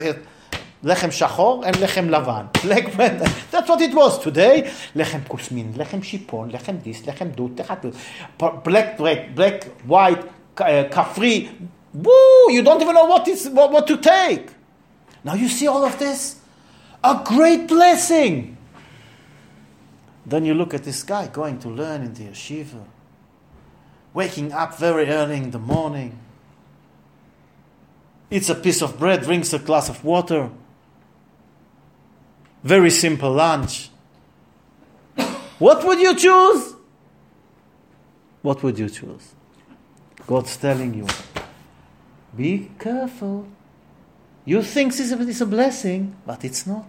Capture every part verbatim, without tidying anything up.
lechem shachor and lechem lavan. Black bread. That's what it was today. Lechem kusmin, lechem shipon, lechem this, lechem dut, lechem dut. Black bread, black, white, uh, kafri. Woo! You don't even know what is what, what to take. Now you see all of this? A great blessing. Then you look at this guy going to learn in the yeshiva, waking up very early in the morning, eats a piece of bread, drinks a glass of water, very simple lunch. What would you choose? What would you choose? God's telling you, be careful. You think this is a blessing, but it's not.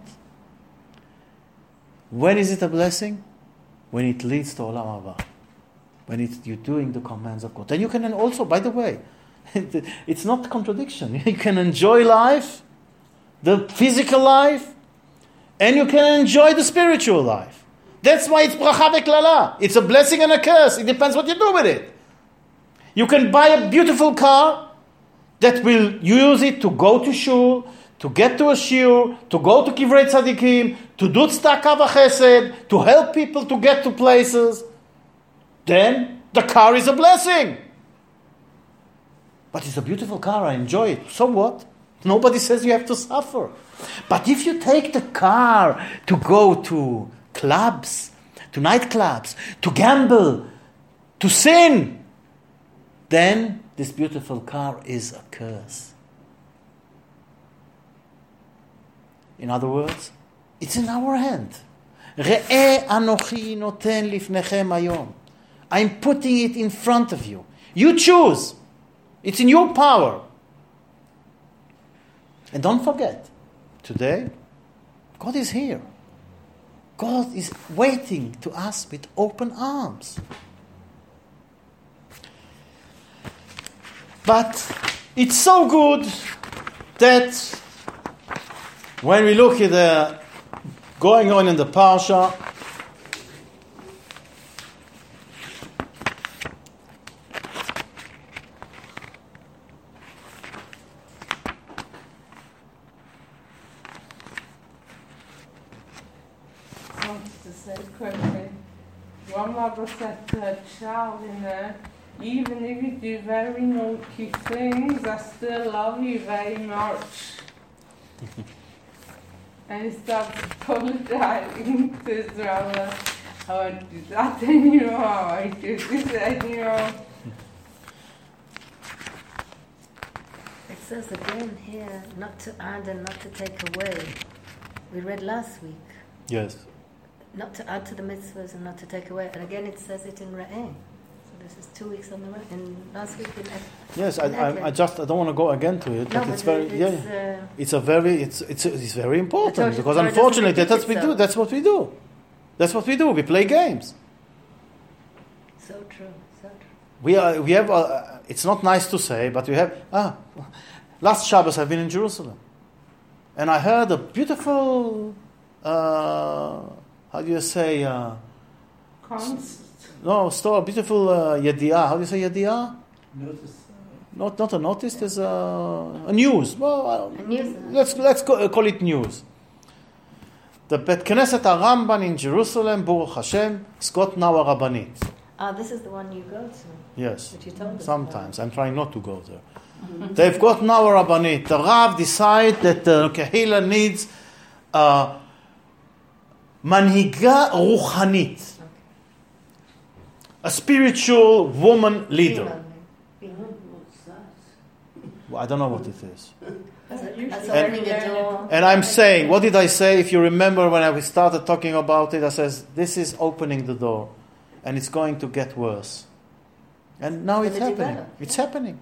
When is it a blessing? When it leads to Olam Haba. When it's, you're doing the commands of God. And you can also, by the way, it's not contradiction. You can enjoy life, the physical life, and you can enjoy the spiritual life. That's why it's bracha veklala. It's a blessing and a curse. It depends what you do with it. You can buy a beautiful car that will use it to go to shul, to get to a shiur, to go to Kivrei Tzadikim, to do tzedakah v'chesed, to help people to get to places. Then the car is a blessing. But it's a beautiful car, I enjoy it. So what? Nobody says you have to suffer. But if you take the car to go to clubs, to nightclubs, to gamble, to sin, then this beautiful car is a curse. In other words, it's in our hand. Re'eh anochi noten lifnechem hayom. I'm putting it in front of you. You choose. It's in your power. And don't forget, today, God is here. God is waiting to us with open arms. But it's so good that when we look at the going on in the Parsha, One mother said to her child, you know, even if you do very naughty things, I still love you very much. And he starts apologizing to his brother. I won't do that anymore, I won't do this anymore. It says again here, not to add and not to take away. We read last week. Yes. Not to add to the mitzvahs and not to take away. And again it says it in Re'eh. So this is two weeks on the right. And last week in Ech- Yes, I, I, I just I don't want to go again to it, no, but it's but very it's, yeah. Uh, it's a very it's it's it's very important because so unfortunately that's what we itself. do. That's what we do. That's what we do. We play games. So true. So true. We are we have. Uh, it's not nice to say, but we have. Ah, last Shabbos I've been in Jerusalem, and I heard a beautiful. Uh, How do you say? Uh, Const. no, store, beautiful uh, yediah. How do you say yediah? Notice. Not, not a notice. There's a, a news. Well, uh, A news. let's let's call, uh, call it news. The Bet Knesset HaRambam in Jerusalem, Baruch Hashem, it's got now a rabbanit. Ah, this is the one you go to. Yes. That you told us Sometimes I'm trying not to go there. They've got now a rabbanit. The Rav decide that the Kehila needs. Uh, Manhiga Ruchanit, a spiritual woman leader. Well, I don't know what it is. That's opening a door. And I'm saying, what did I say? If you remember when I started talking about it, I says, this is opening the door. And it's going to get worse. And now it's happening. It's happening.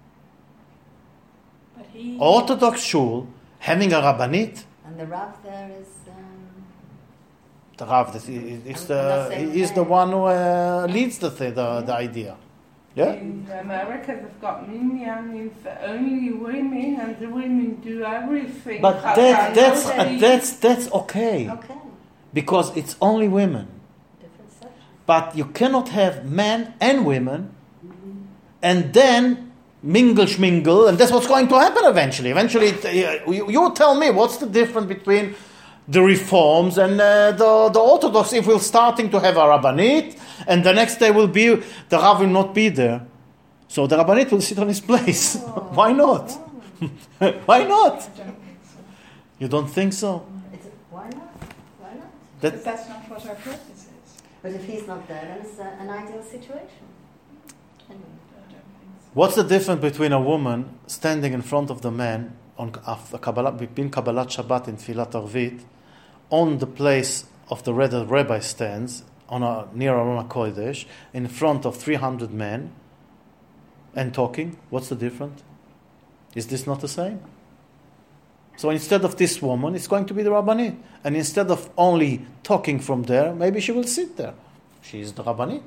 Orthodox shul having a rabbanit. And the Rav there is... Um, The Rav, it's the, he's the one who uh, leads the, th- the the idea. Yeah? In America, they've got minyanim for only women, and the women do everything. But that, that's, uh, that's, that's okay. okay. Because it's only women. Different section. But you cannot have men and women, mm-hmm. and then mingle schmingle, and that's what's going to happen eventually. Eventually, it, uh, you, you tell me what's the difference between the Reforms and uh, the, the Orthodox if we're starting to have a Rabbanit, and the next day will be, the Rav will not be there. So the Rabbanit will sit on his place. Oh. Why not? Oh. Why not? I don't think so. You don't think so? It's, why not? Why not? That, but that's not what our purpose is. But if he's not there, then it's uh, an ideal situation. Anyway. What's the difference between a woman standing in front of the man on Kabbalah, between Kabbalat Shabbat and Tfilat Arvit, on the place of the red rabbi stands on a, near Aron HaKodesh, in front of three hundred men, and talking? What's the difference? Is this not the same? So instead of this woman, it's going to be the Rabbanit. And instead of only talking from there, maybe she will sit there. She is the Rabbanit.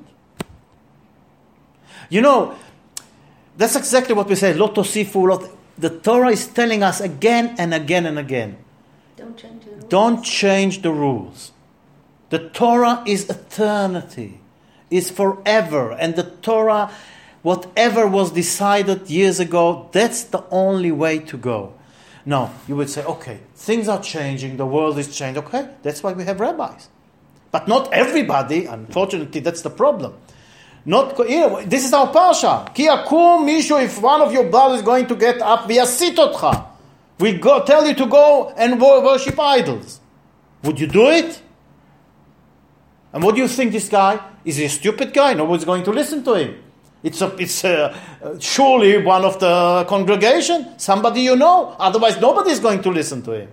You know, that's exactly what we say. Lo tosifu, lo. The Torah is telling us again and again and again. Don't change the rules. Don't change the rules. The Torah is eternity, is forever, and the Torah, whatever was decided years ago, that's the only way to go. Now, you would say, okay, things are changing, the world is changing. Okay, that's why we have rabbis. But not everybody, unfortunately, that's the problem. Not, you know, this is our parsha. Ki yakum mishu, if one of your brothers is going to get up, viyasit otcha. We go tell you to go and worship idols. Would you do it? And what do you think this guy? Is he a stupid guy? Nobody's going to listen to him. It's a, it's a, uh, surely one of the congregation, somebody you know. Otherwise, nobody is going to listen to him.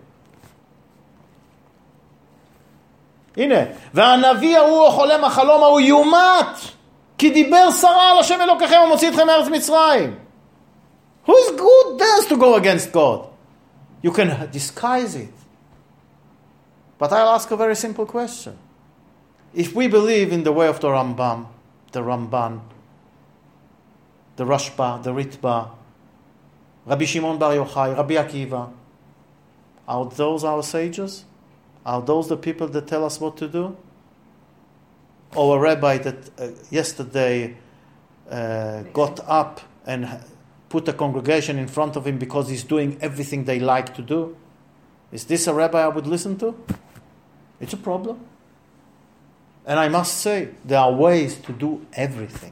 הנה, והנביא ההוא החולם החלום ההוא יומת, כי דיבר שרה על השם אלוקיכם ומוציא אתכם מארץ מצרים. Who is good dares to go against God? You can disguise it. But I'll ask a very simple question. If we believe in the way of the Rambam, the Ramban, the Rashba, the Ritba, Rabbi Shimon Bar Yochai, Rabbi Akiva, are those our sages? Are those the people that tell us what to do? Or a rabbi that uh, yesterday uh, got up and put a congregation in front of him because he's doing everything they like to do? Is this a rabbi I would listen to? It's a problem. And I must say, there are ways to do everything.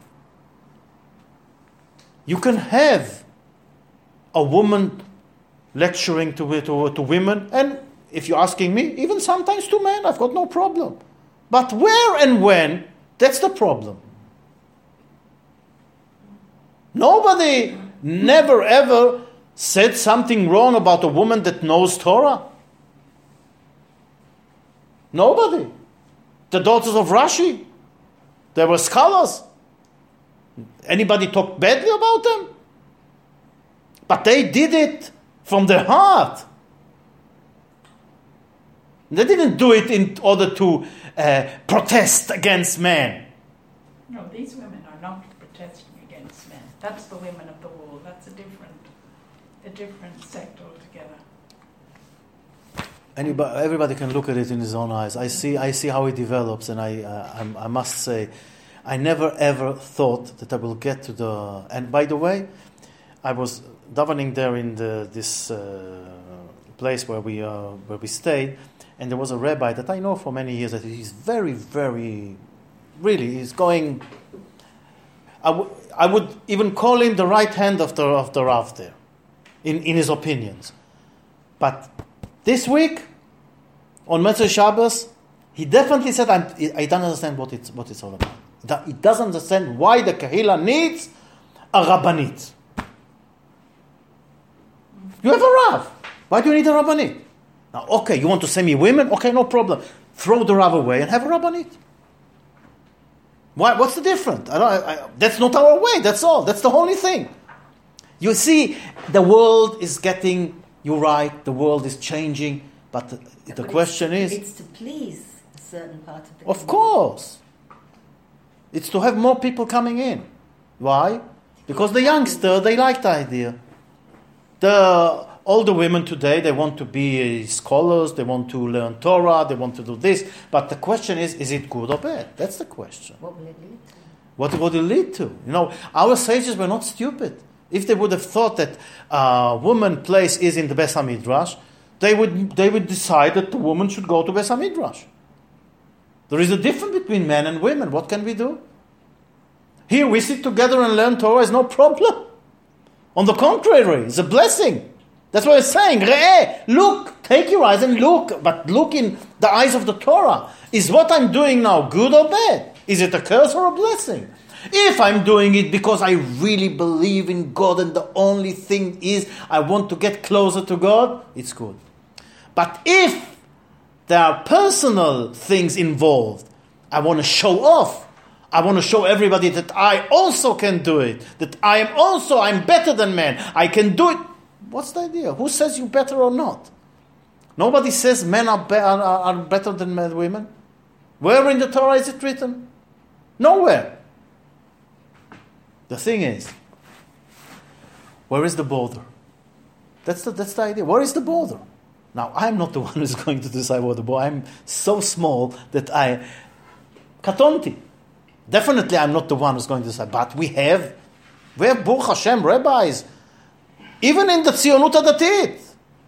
You can have a woman lecturing to, to, to women, and if you're asking me, even sometimes to men, I've got no problem. But where and when, that's the problem. Nobody never ever said something wrong about a woman that knows Torah. Nobody. The daughters of Rashi, they were scholars. Anybody talk badly about them? But they did it from their heart. They didn't do it in order to uh, protest against men. No, these women are not protesting against men. That's the women of the wall. That's a different, a different sect altogether. Anybody, everybody can look at it in his own eyes. I see, I see how it develops, and I, uh, I, I must say, I never ever thought that I will get to the. And by the way, I was davening there in the, this uh, place where we uh, where we stayed. And there was a rabbi that I know for many years that he's very, very, really, he's going, I, w- I would even call him the right hand of the of the Rav there, in, in his opinions. But this week, on Motzei Shabbos, he definitely said, I'm, I don't understand what it's, what it's all about. He doesn't understand why the Kehillah needs a Rabbanit. You have a Rav. Why do you need a Rabbanit? Now, okay, you want to send me women? Okay, no problem. Throw the Rav away and have a Rabbanit. Why? What's the difference? I don't, I, I, that's not our way, that's all. That's the only thing. You see, the world is getting, you're right, the world is changing, but the, Yeah, the but question it's, is... It's to please a certain part of the Of community. course. It's to have more people coming in. Why? Because the youngster, they like the idea. The older women today, they want to be scholars, they want to learn Torah, they want to do this. But the question is, is it good or bad? That's the question. What will it lead to? What would it lead to? You know, our sages were not stupid. If they would have thought that uh, woman place is in the Beis HaMidrash, they would they would decide that the woman should go to Beis HaMidrash. There is a difference between men and women. What can we do? Here we sit together and learn Torah is no problem. On the contrary, it's a blessing. That's what it's saying. Re'eh, look, take your eyes and look, but look in the eyes of the Torah. Is what I'm doing now good or bad? Is it a curse or a blessing? If I'm doing it because I really believe in God and the only thing is I want to get closer to God, it's good. But if there are personal things involved, I want to show off. I want to show everybody that I also can do it. That I am also, I'm better than men. I can do it. What's the idea? Who says you're better or not? Nobody says men are, be- are, are better than men, women. Where in the Torah is it written? Nowhere. The thing is, where is the border? That's the, that's the idea. Where is the border? Now, I'm not the one who's going to decide what the border. I'm so small that I... Katonti. Definitely I'm not the one who's going to decide. But we have, we have Baruch Hashem rabbis, even in the Tzionut HaDatit.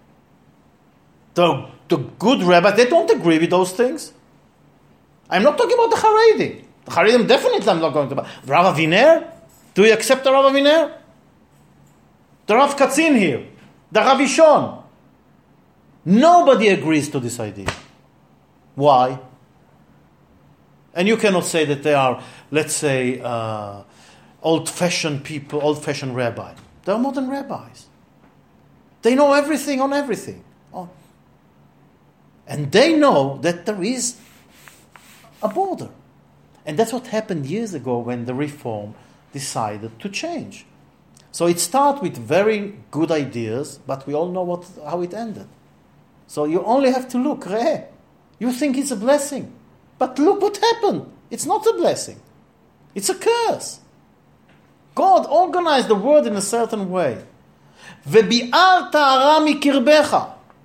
The, the good rabbis, they don't agree with those things. I'm not talking about the Haredi. The Haredim definitely I'm not going to... Rav Aviner? Do you accept the Rav Aviner? The Rav Katzin here. The Rav Ishon. Nobody agrees to this idea. Why? And you cannot say that they are, let's say, uh, old-fashioned people, old-fashioned rabbis. They are modern rabbis. They know everything on everything. Oh. And they know that there is a border. And that's what happened years ago when the Reform decided to change. So it started with very good ideas, but we all know what how it ended. So you only have to look. Re'eh. You think it's a blessing. But look what happened. It's not a blessing. It's a curse. God organized the world in a certain way. וביערת הרע מקרבך.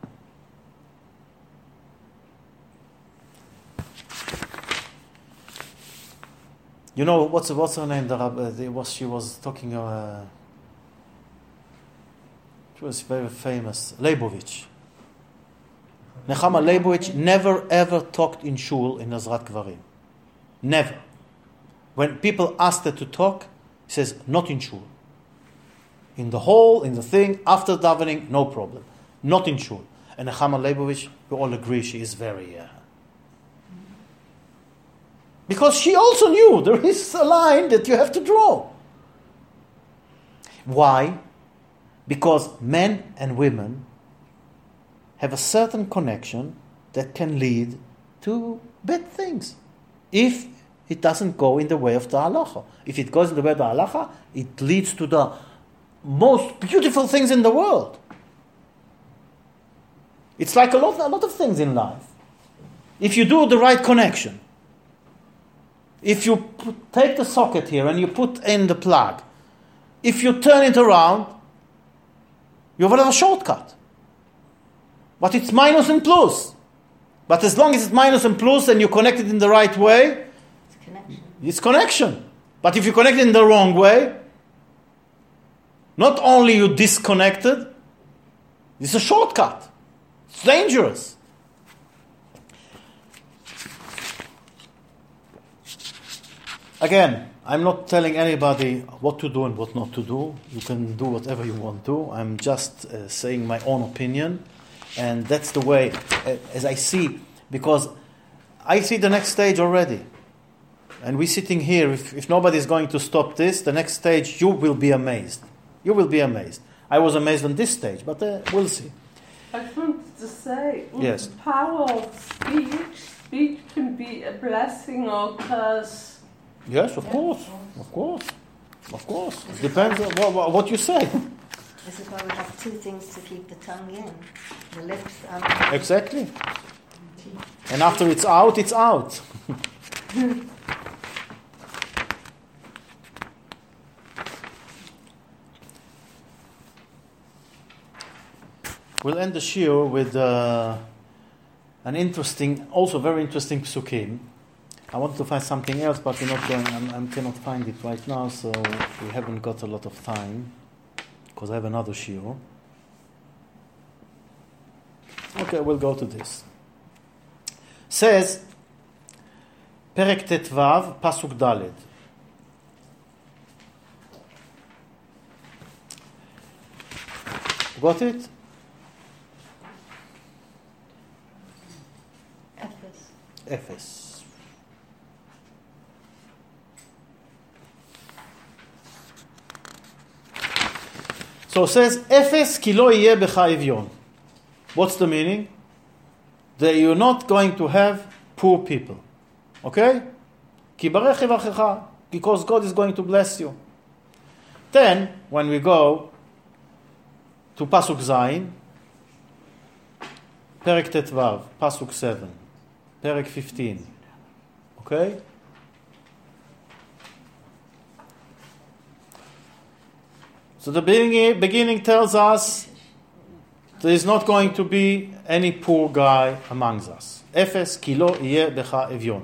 You know, what's, what's her name? The, uh, the, was, she was talking, uh, she was very famous, Leibovich. Nechama Leibovich never ever talked in shul in Nazrat Kvarim. Never. When people asked her to talk, he says, not in shul. In the hall, in the thing, after davening, no problem. Not in shul. And Nechama Leibovich, we all agree she is very... Uh, because she also knew there is a line that you have to draw. Why? Because men and women have a certain connection that can lead to bad things. If it doesn't go in the way of the halacha. If it goes in the way of the halacha, it leads to the most beautiful things in the world. It's like a lot, a lot of things in life. If you do the right connection, if you put, take the socket here and you put in the plug, if you turn it around, you will have a shortcut. But it's minus and plus. But as long as it's minus and plus and you connect it in the right way, it's connection. It's connection. But if you connect it in the wrong way, not only you disconnected, it's a shortcut. It's dangerous. Again, I'm not telling anybody what to do and what not to do. You can do whatever you want to. I'm just uh, saying my own opinion. And that's the way, uh, as I see, because I see the next stage already. And we're sitting here. If, if nobody is going to stop this, the next stage, you will be amazed. You will be amazed. I was amazed on this stage, but uh, we'll see. I wanted to say, with Yes. the power of speech, speech can be a blessing or curse. Yes, of Yeah, course. of course. Of course. Of course. It depends on what, what, what you say. This is why we have two things to keep the tongue in. The lips and... Exactly. And after it's out, it's out. We'll end the shiur with uh, an interesting, also very interesting psukim. I wanted to find something else, but we're not going. I'm, I cannot find it right now, so we haven't got a lot of time. because I have another shiur. Okay, we'll go to this. Says, Perek Tetvav, Pasuk Daled. Got it? Ephes. Ephes. So it says, Ephes ki lo yeh becha evyon. What's the meaning? That you're not going to have poor people. Okay? Ki barech yivachecha, because God is going to bless you. Then, when we go to Pasuk Zayin, Perek Tetvav, Pasuk seven, Perek fifteen. Okay? So the beginning, beginning tells us there is not going to be any poor guy amongst us. Ephes ki lo yeh becha evyon.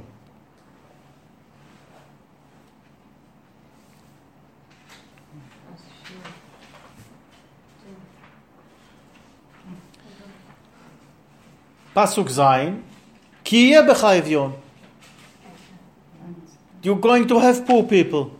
Pasuk Zayin, ki yeh becha evyon. You're going to have poor people.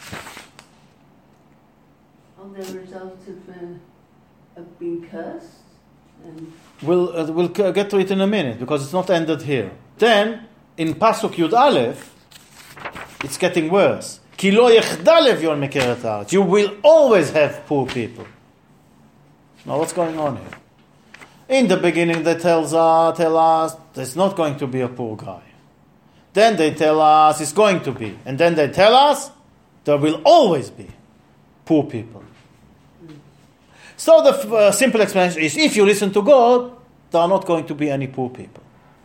Are they a result of, uh, of being cursed? And We'll, uh, we'll c- get to it in a minute because it's not ended here. Then, in Pasuk Yud Aleph, it's getting worse. Ki lo yechdal evyon mekeret haaretz. You will always have poor people. Now, what's going on here? In the beginning, they tells us, tell us there's not going to be a poor guy. Then they tell us it's going to be. And then they tell us there will always be poor people. So the f- uh, simple explanation is, if you listen to God, there are not going to be any poor people.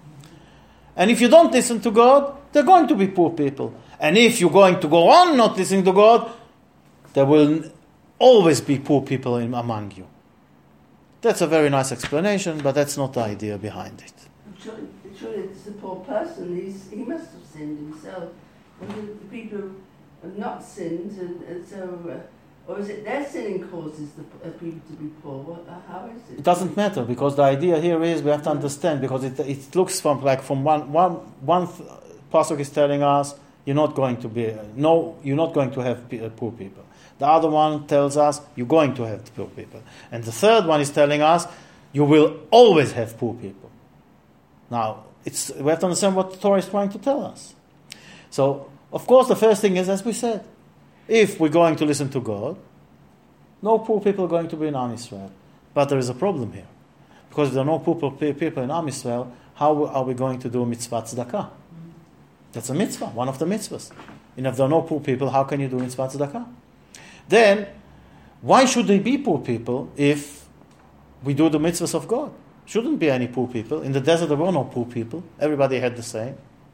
And if you don't listen to God, there are going to be poor people. And if you're going to go on not listening to God, there will always be poor people in, among you. That's a very nice explanation, but that's not the idea behind it. surely, surely it's the poor person. He's, he must have sinned himself. And the, the people who have not sinned, and, and so, uh, or is it their sinning causes the uh, people to be poor? What, uh, how is it? It doesn't matter, because the idea here is we have to understand, because it it looks from like from one one one pasuk is telling us you're not going to be no you're not going to have p- poor people. The other one tells us you're going to have poor people, and the third one is telling us you will always have poor people. Now it's we have to understand what the Torah is trying to tell us. So of course the first thing is, as we said, if we're going to listen to God, no poor people are going to be in Am Yisrael. But there is a problem here. Because if there are no poor people in Am Yisrael, how are we going to do mitzvah tzedakah? That's a mitzvah, one of the mitzvahs. And if there are no poor people, how can you do mitzvah tzedakah? Then, why should there be poor people if we do the mitzvahs of God? Shouldn't be any poor people. In the desert there were no poor people. Everybody had the same.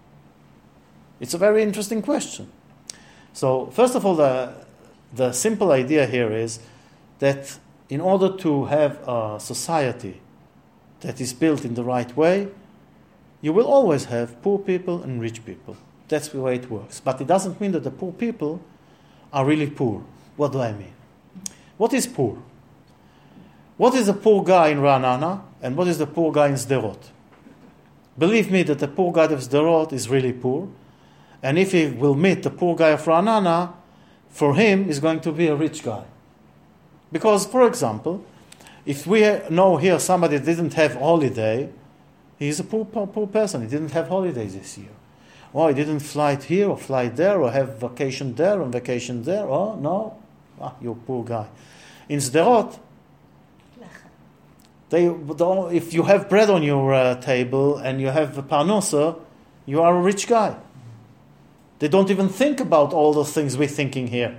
It's a very interesting question. So, first of all, the, the simple idea here is that in order to have a society that is built in the right way, you will always have poor people and rich people. That's the way it works. But it doesn't mean that the poor people are really poor. What do I mean? What is poor? What is the poor guy in Ra'anana and what is the poor guy in Sderot? Believe me that the poor guy of Sderot is really poor. And if he will meet the poor guy of Ra'anana, for him is going to be a rich guy. Because, for example, if we know here somebody didn't have holiday, he's a poor, poor, poor person. He didn't have holidays this year. Or he didn't fly here or fly there or have vacation there and vacation there. Oh, no. Ah, you're a poor guy. In Sderot, they, if you have bread on your uh, table and you have a parnosa, you are a rich guy. They don't even think about all the things we're thinking here.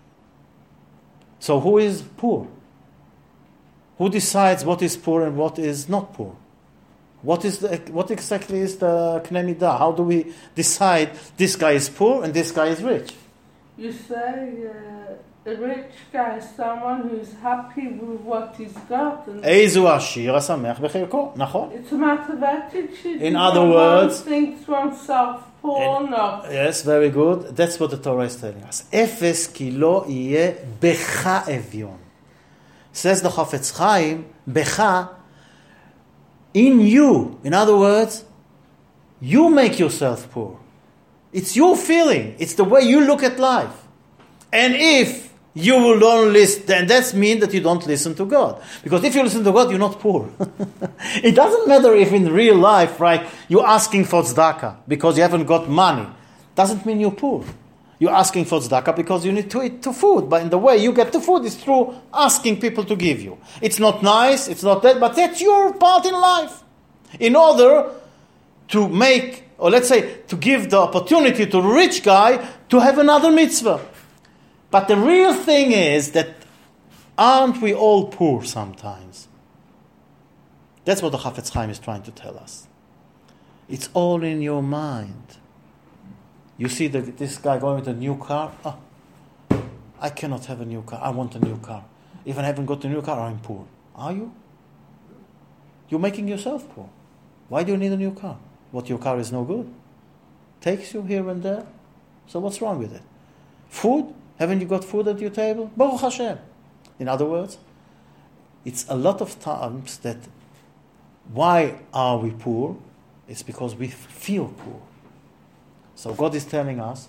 So who is poor? Who decides what is poor and what is not poor? What is the, what exactly is the K'nai Midah? How do we decide this guy is poor and this guy is rich? You say uh, a rich guy is someone who's happy with what he's got. And Eizu ashir hasamech b'chilko. Nachon. it's a matter of attitude. In You other know, words- one thinks oneself poor, In- not. Yes, very good. That's what the Torah is telling us. Efes ki lo yeh becha evyon. Says the Chafetz Chaim, Becha, in you. In other words, you make yourself poor. It's your feeling. It's the way you look at life. And if you will don't listen, then that means that you don't listen to God. Because if you listen to God, you're not poor. It doesn't matter if in real life, right, you're asking for tzedakah because you haven't got money. Doesn't mean you're poor. You're asking for tzedakah because you need to eat the food. But in the way you get the food is through asking people to give you. It's not nice, it's not that, but that's your part in life. In order to make, or let's say, to give the opportunity to the rich guy to have another mitzvah. But the real thing is that aren't we all poor sometimes? That's what the Chafetz Chaim is trying to tell us. It's all in your mind. You see the, this guy going with a new car. Oh, I cannot have a new car. I want a new car. If I haven't got a new car, I'm poor. Are you? You're making yourself poor. Why do you need a new car? What, your car is no good? Takes you here and there. So what's wrong with it? Food? Haven't you got food at your table? Baruch Hashem. In other words, it's a lot of times that why are we poor? It's because we feel poor. So God is telling us,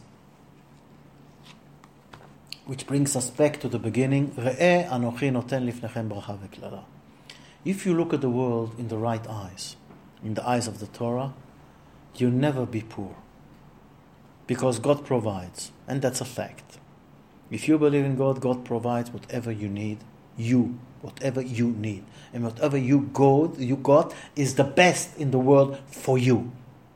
which brings us back to the beginning, Re'eh anochi noten lifnechem bracha veklala. If you look at the world in the right eyes, in the eyes of the Torah, you'll never be poor. Because God provides, and that's a fact. If you believe in God, God provides whatever you need, you, whatever you need. And whatever you got, you got is the best in the world for you.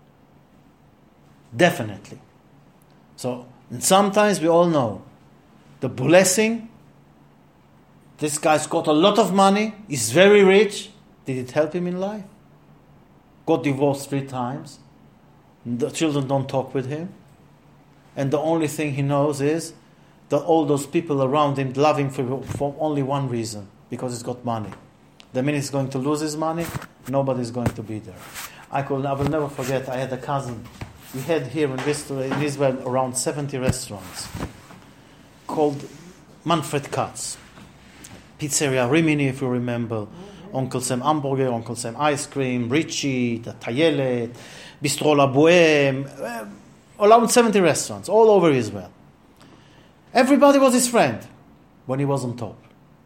Definitely. So, and sometimes we all know the blessing, this guy's got a lot of money, he's very rich. Did it help him in life? Got divorced three times. The children don't talk with him. And the only thing he knows is that all those people around him love him for, for only one reason, because he's got money. The minute he's going to lose his money, nobody's going to be there. I could, I will never forget, I had a cousin. We had here in Israel around seventy restaurants called Manfred Katz. Pizzeria Rimini, if you remember. Uncle Sam Hamburger, Uncle Sam Ice Cream, Richie, the Tayelet, Bistro La Bohème, uh, around seventy restaurants all over Israel. Everybody was his friend when he was on top.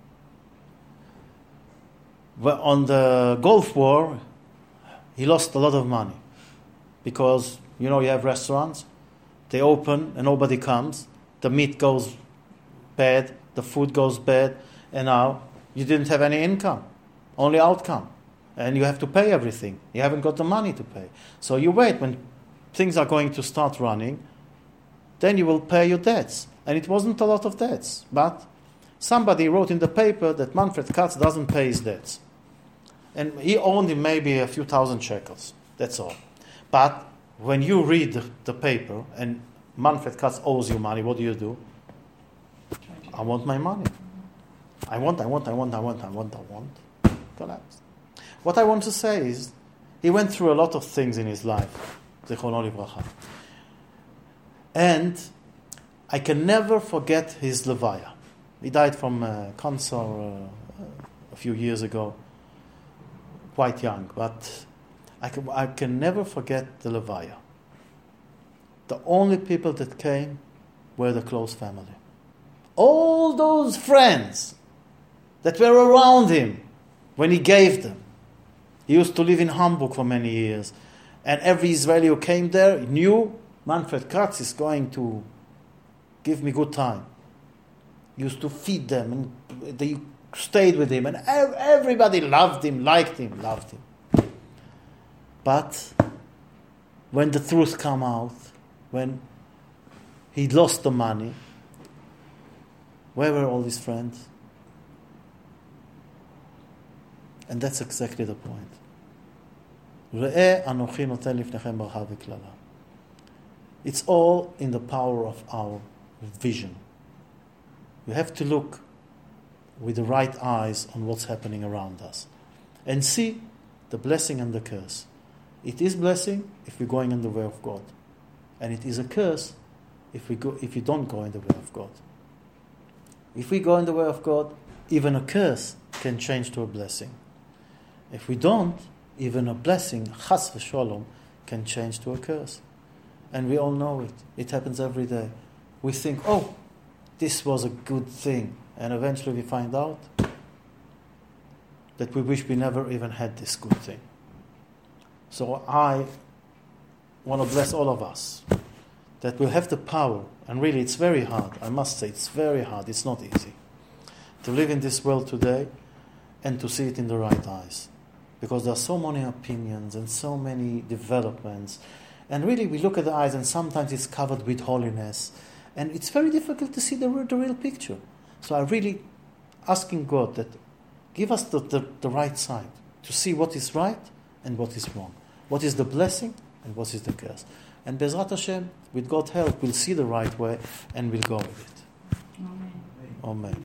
Well, on the Gulf War, he lost a lot of money because, you know, you have restaurants, they open and nobody comes, the meat goes bad, the food goes bad, and now you didn't have any income, only outcome. And you have to pay everything. You haven't got the money to pay. So you wait when things are going to start running, then you will pay your debts. And it wasn't a lot of debts, but somebody wrote in the paper that Manfred Katz doesn't pay his debts. And he owed him maybe a few thousand shekels. That's all. But when you read the, the paper and Manfred Katz owes you money, what do you do? I want my money. I want, I want, I want, I want, I want, I want. Collapse. What I want to say is, he went through a lot of things in his life. Zichrono livracha. And I can never forget his levaya. He died from uh, cancer uh, a few years ago, quite young, but I can, I can never forget the levaya. The only people that came were the close family. All those friends that were around him when he gave them. He used to live in Hamburg for many years, and every Israeli who came there knew Manfred Katz is going to give me good time. He used to feed them, and they stayed with him, and everybody loved him, liked him, loved him. But when the truth came out, when he lost the money, where were all his friends? And that's exactly the point. Re'eh anochi noten lifnechem bracha veklala. It's all in the power of our vision. You have to look with the right eyes on what's happening around us and see the blessing and the curse. It is blessing if we're going in the way of God, and it is a curse if we go if you don't go in the way of God. If we go in the way of God, even a curse can change to a blessing. If we don't, even a blessing, chas v'sholom, can change to a curse. And we all know it. It happens every day. We think, oh, this was a good thing. And eventually we find out that we wish we never even had this good thing. So I want to bless all of us that we'll have the power, and really it's very hard, I must say it's very hard, it's not easy, to live in this world today and to see it in the right eyes. Because there are so many opinions and so many developments, and really we look at the eyes and sometimes it's covered with holiness, and it's very difficult to see the, the real picture. So I'm really asking God that give us the, the, the right side to see what is right and what is wrong. What is the blessing and what is the curse. And Bezrat Hashem, with God's help, we'll see the right way and we'll go with it. Amen. Amen.